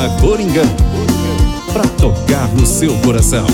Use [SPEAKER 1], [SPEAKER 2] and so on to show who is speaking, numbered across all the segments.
[SPEAKER 1] Banda Coringão, pra tocar no seu coração.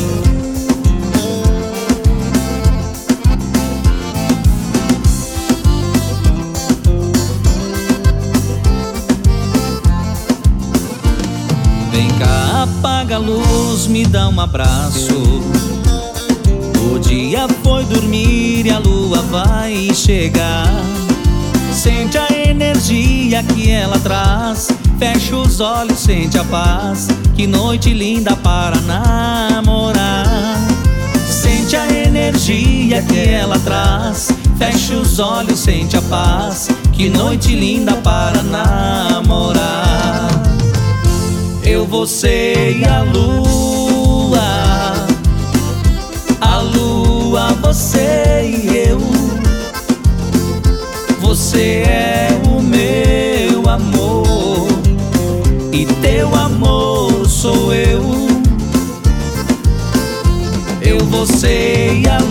[SPEAKER 2] Vem cá, apaga a luz, me dá um abraço. O dia foi dormir e a lua vai chegar. Sente a energia que ela traz. Fecha os olhos, sente a paz. Que noite linda para namorar. Sente a energia que ela traz. Fecha os olhos, sente a paz. Que noite linda para namorar. Eu, você e a lua, você e eu. Você é o meu amor e teu amor sou eu. Eu, você e a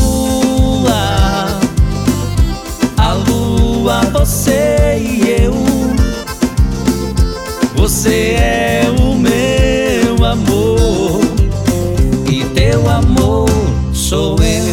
[SPEAKER 2] lua, você e eu. Você é o meu amor e teu amor sou eu.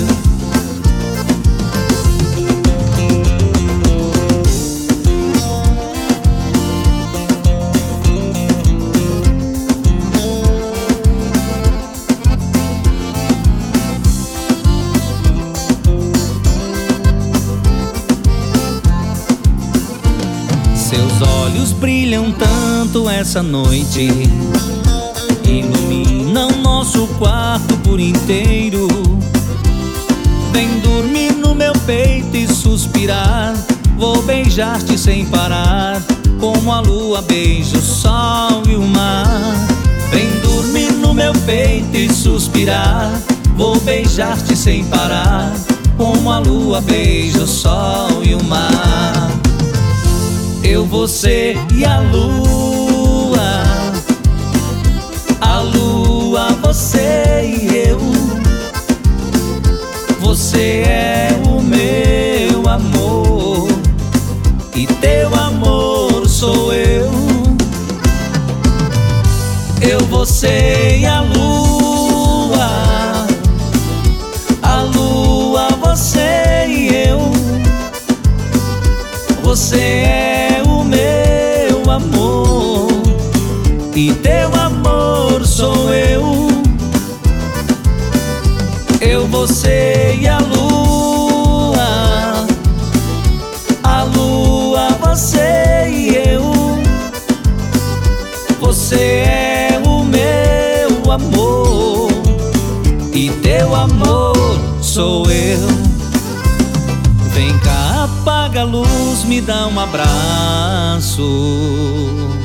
[SPEAKER 2] Seus olhos brilham tanto essa noite, iluminam nosso quarto por inteiro. Vem dormir no meu peito e suspirar. Vou beijar-te sem parar, como a lua beija o sol e o mar. Vem dormir no meu peito e suspirar. Vou beijar-te sem parar, como a lua beija o sol e o mar. Eu, você e a lua, você e eu. Você é o meu amor e teu amor sou eu. Eu, você e a lua, você e eu. Você é o meu amor e teu amor sou eu. Eu, você e a lua, você e eu. Você é o meu amor e teu amor sou eu. Vem cá, apaga a luz, me dá um abraço.